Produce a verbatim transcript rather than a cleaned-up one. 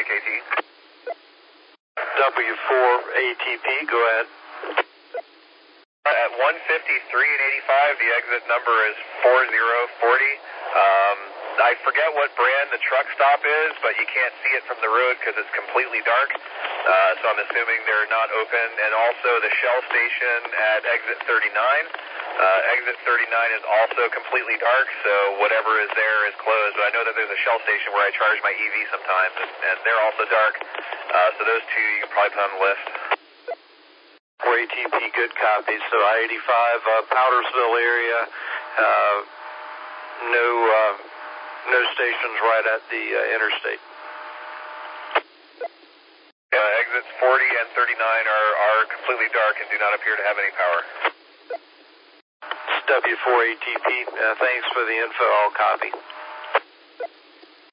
K T. W four A T P, go ahead. At one fifty-three and eighty-five, the exit number is four zero four zero. Um, I forget what brand the truck stop is, but you can't see it from the road because it's completely dark. Uh, so I'm assuming they're not open. And also the Shell station at exit thirty-nine. Uh, exit thirty-nine is also completely dark, so whatever is there is closed. But I know that there's a Shell station where I charge my E V sometimes, and, and they're also dark. Uh, so those two you can probably put on the list. For A T P, good copy. So I eighty-five, uh, Powdersville area, uh, no, uh, no stations right at the uh, interstate. Uh, exits forty and thirty-nine are, are completely dark and do not appear to have any power. It's W four A T P. Uh, thanks for the info. I'll copy.